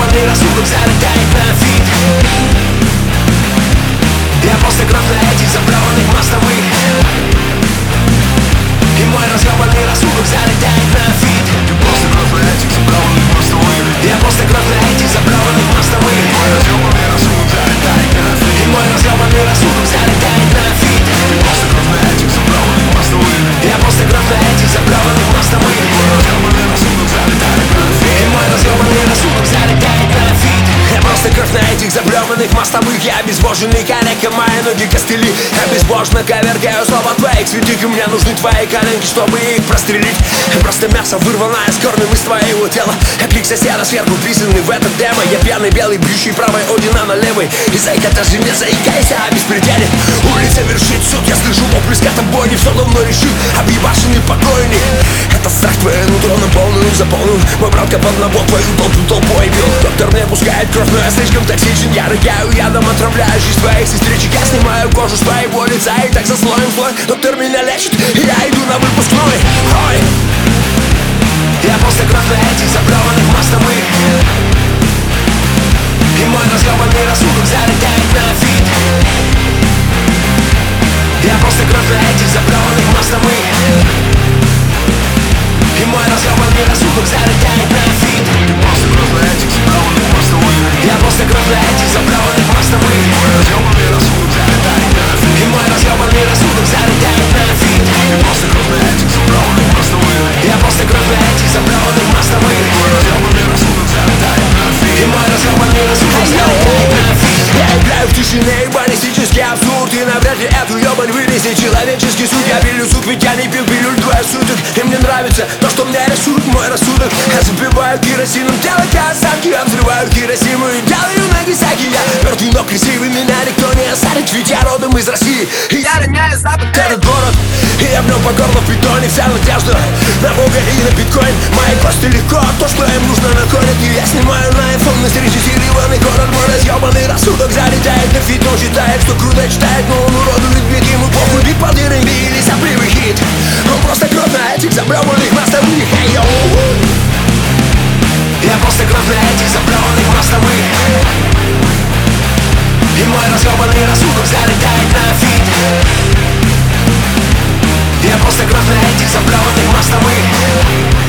разъебанный рассудок залетает на фит. Я просто кровь на этих заброванных мостовых, и мой разъебанный рассудок залетает на фит. Ты просто кровь на этих заброванных мостовых. Я просто кровь на этих заброванных мостовых, Мой разъебанный рассудок залетает на фит. и мой разъебанный рассудок залетает на фит. Ты просто кровь на этих заброванных мостовых. Я просто кровь на этих заброванных мостовых, Мой разъебанный рассудок залетает на фит. и мой разъебанный рассудок залетает на фит. Я просто кровь на этих заблеванных мостовых. Я обезвоженный калека, мои ноги костыли. Я безбожно ковергаю слова твоих святых, и мне нужны твои коленки, чтобы их прострелить. Просто мясо вырванное с корнем из твоего тела. Я крик соседа сверху, писанный в этот демо. Я пьяный белый, бьющий правой Одина на левой. И зайка, даже не заикайся о беспределе. Улица вершит суд, я слышу вопль скотобойни. Все давно решил, объебашенный покойник. Это страх твое нутро на полную заполнил. Мой братка под набор твою толпу толпой бил. Доктор мне пускает кровь, но я слишком токсичен. Я рыгаю ядом, отравляю жизнь твоих сестричек. Я снимаю кожу с твоего лица и так за слоем слой. Доктор меня лечит, и я иду на выпускной. Ой. Я просто кровь на этих заблеванных мостовых, и мой разъебанный рассудок залетает на фит. Я просто кровь на этих заблеванных мостовых, и мой разъебанный рассудок залетает на фит. Ты просто кровь на этих заброванных мостовых. Я просто кровь на этих заблеванных мостовых, Мой разъебанный рассудок залетает на фит. и мой разъебанный рассудок залетает на фит. Ты просто кровь на этих заброванных мостовых. Я просто кровь на этих заблеванных мостовых, Мой разъебанный рассудок залетает на фит. и мой разъебанный рассудок залетает на фит. Я играю в тишине и баллистический абсурд, и навряд ли эту ебань вынесет человеческий суд. Я пилю суд, ведь я не пил пилюль двое суток. И мне нравится то, что мне рисует мой рассудок. Я забиваю керосином тело Каосаки, я взрываю Хиросиму и делаю Нагасаки. Я мертвый, но красивый, меня никто не осадит, ведь я родом из России, и я роняю запад этот город. И я в нем по горло в бетоне, вся надежда на Бога и на биткоин. Мои кости легко, то, что им нужно, находят. И я снимаю на iPhone на срежиссированный город. Мой разъебанный рассудок залетает на фит. Он считает, что круто читает, но он уродует бит. Ему похуй, бит под R&B или сопливый хит. Он просто кровь на этих заблеванных мостовых. Hey, yo. Я просто кровь на этих заблеванных мостовых, и мой разъебанный рассудок залетает на фит. Я просто кровь на этих заблеванных мостовых,